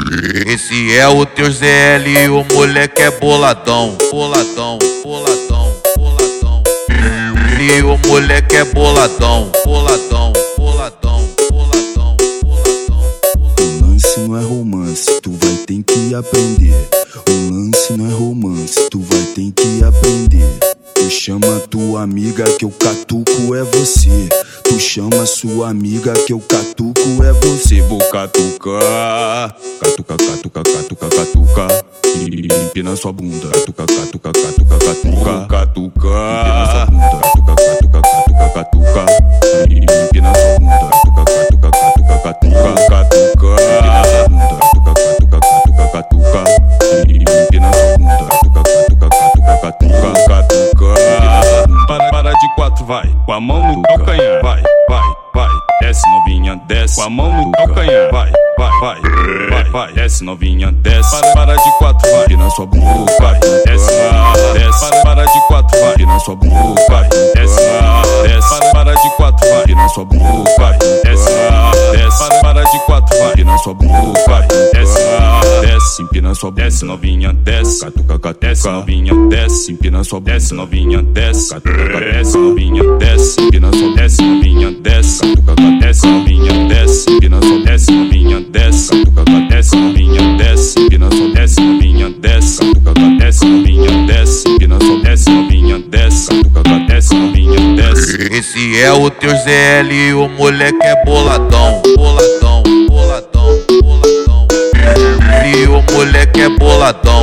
Esse é o teu ZL, o moleque é boladão, boladão, boladão, boladão. E o moleque é boladão, boladão, boladão, boladão, boladão. O lance não é romance, tu vai ter que aprender. O lance não é romance, tu vai ter que aprender. Tu chama tua amiga que eu catuco é você. Tu chama sua amiga que eu catuco é você. Vou catucar, catuca, catuca, catuca, catuca. E empina sua bunda, catuca, catuca, catuca, catuca. Catucar, catuca, catuca, catuca, catuca. E empina sua bunda, catuca, catuca, catuca, catuca. Catucar, catuca, catuca, catuca, catuca. E empina sua bunda, catuca, catuca, catuca, catuca. Catucar. Para de quatro, vai, com a mão no calcanhar, vai, vai, desce novinha, desce, com a mão no calcanhar, vai, vai, desce novinha, desce, para de quatro, vai, e na sua bunda, vai, desce, desce, para de quatro, vai, e na sua bunda, vai, desce, desce, para de quatro, vai, e na sua bunda, vai, desce, desce, para de quatro, vai, e na sua bunda, vai, desce, desce, empina sua, desce novinha, desce, catuca, desce novinha, desce, empina sua, desce novinha, desce, catuca, desce novinha, desce, empina sua, desce novinha, desce, catuca, desce novinha, desce, empina sua, desce novinha, desce, catuca, desce novinha, desce, empina sua, desce novinha, desce, catuca, desce novinha, desce, empina sua, desce novinha, desce, catuca, desce novinha, desce. Esse é o teu ZL, o moleque é boladão, boladão, boladão, boladão. E o moleque é boladão.